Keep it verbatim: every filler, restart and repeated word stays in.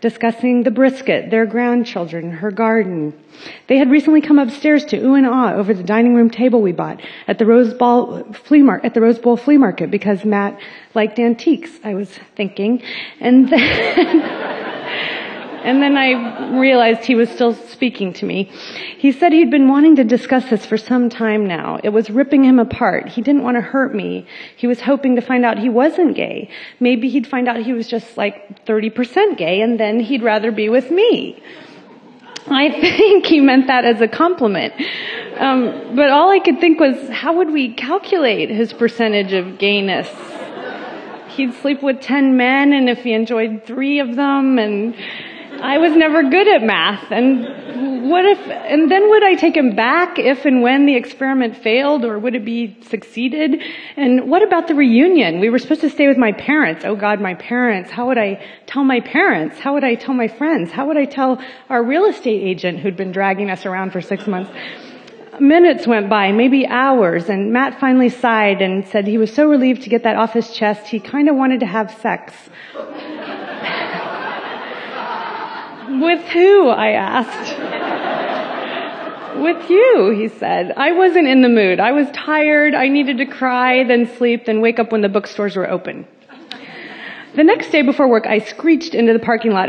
discussing the brisket, their grandchildren, her garden. They had recently come upstairs to ooh and ah over the dining room table we bought at the Rose Bowl flea mar- at the Rose Bowl flea market because Matt liked antiques, I was thinking. And then And then I realized he was still speaking to me. He said he'd been wanting to discuss this for some time now. It was ripping him apart. He didn't want to hurt me. He was hoping to find out he wasn't gay. Maybe he'd find out he was just like thirty percent gay, and then he'd rather be with me. I think he meant that as a compliment. Um, but all I could think was, how would we calculate his percentage of gayness? He'd sleep with ten men, and if he enjoyed three of them, and I was never good at math. And what if, and then would I take him back if and when the experiment failed, or would it be succeeded? And what about the reunion? We were supposed to stay with my parents. Oh God, my parents. How would I tell my parents? How would I tell my friends? How would I tell our real estate agent who'd been dragging us around for six months? Minutes went by, maybe hours, and Matt finally sighed and said he was so relieved to get that off his chest, he kind of wanted to have sex. With who? I asked. With you, he said. I wasn't in the mood. I was tired. I needed to cry, then sleep, then wake up when the bookstores were open. The next day before work, I screeched into the parking lot